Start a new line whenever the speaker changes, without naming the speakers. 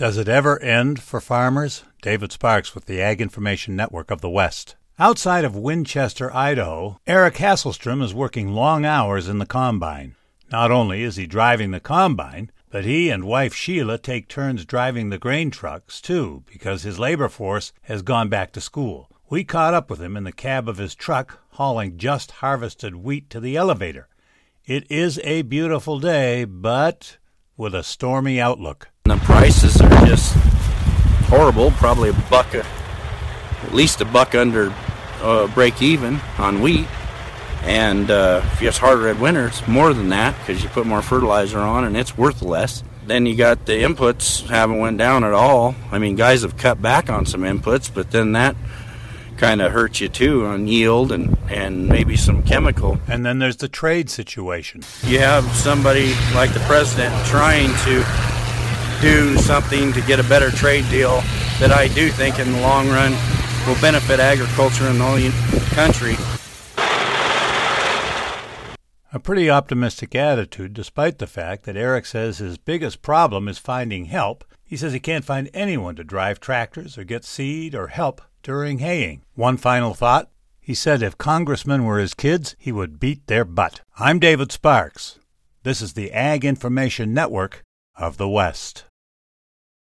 Does it ever end for farmers? David Sparks with the Ag Information Network of the West. Outside of Winchester, Idaho, Eric Hasselstrom is working long hours in the combine. Not only is he driving the combine, but he and wife Sheila take turns driving the grain trucks, too, because his labor force has gone back to school. We caught up with him in the cab of his truck, hauling just harvested wheat to the elevator. It is a beautiful day, but with a stormy outlook.
The prices are just horrible, probably at least a buck under break even on wheat. And if you have hard red winter, it's more than that because you put more fertilizer on and it's worth less. Then you got the inputs haven't went down at all. I mean, guys have cut back on some inputs, but then that kind of hurts you too on yield and maybe some chemical.
And then there's the trade situation.
You have somebody like the president trying to do something to get a better trade deal that I do think in the long run will benefit agriculture in the whole country.
A pretty optimistic attitude, despite the fact that Eric says his biggest problem is finding help. He says he can't find anyone to drive tractors or get seed or help during haying. One final thought. He said if congressmen were his kids, he would beat their butt. I'm David Sparks. This is the Ag Information Network of the West.